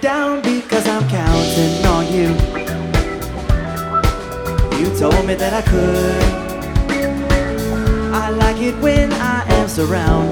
down because I'm counting on you. You told me that I could. I like it when I am surrounded